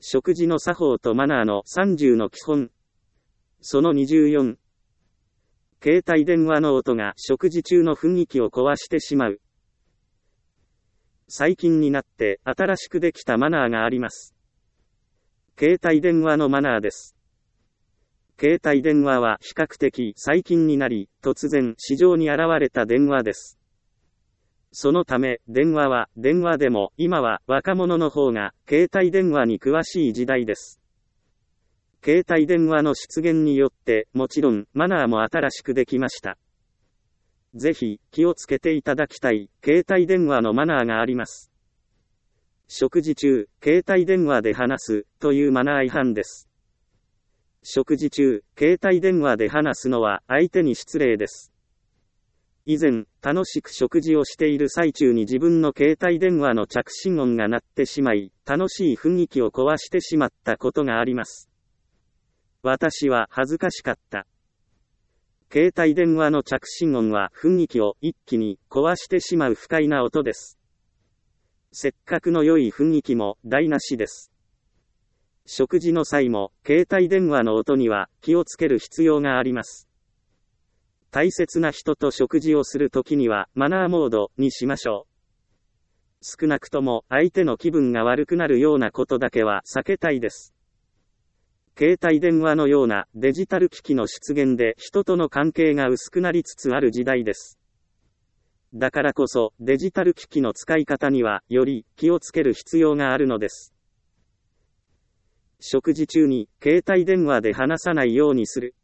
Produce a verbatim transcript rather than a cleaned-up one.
食事の作法とマナーのさんじゅうの基本。そのにじゅうよん。携帯電話の音が食事中の雰囲気を壊してしまう。最近になって新しくできたマナーがあります。携帯電話のマナーです。携帯電話は比較的最近になり、突然市場に現れた電話です。そのため、電話は、電話でも、今は若者の方が、携帯電話に詳しい時代です。携帯電話の出現によって、もちろん、マナーも新しくできました。ぜひ、気をつけていただきたい、携帯電話のマナーがあります。食事中、携帯電話で話す、というマナー違反です。食事中、携帯電話で話すのは、相手に失礼です。以前、楽しく食事をしている最中に自分の携帯電話の着信音が鳴ってしまい、楽しい雰囲気を壊してしまったことがあります。私は恥ずかしかった。携帯電話の着信音は雰囲気を一気に壊してしまう不快な音です。せっかくの良い雰囲気も台無しです。食事の際も、携帯電話の音には気をつける必要があります。大切な人と食事をするときにはマナーモードにしましょう。少なくとも相手の気分が悪くなるようなことだけは避けたいです。携帯電話のようなデジタル機器の出現で人との関係が薄くなりつつある時代です。だからこそデジタル機器の使い方にはより気をつける必要があるのです。食事中に携帯電話で話さないようにする。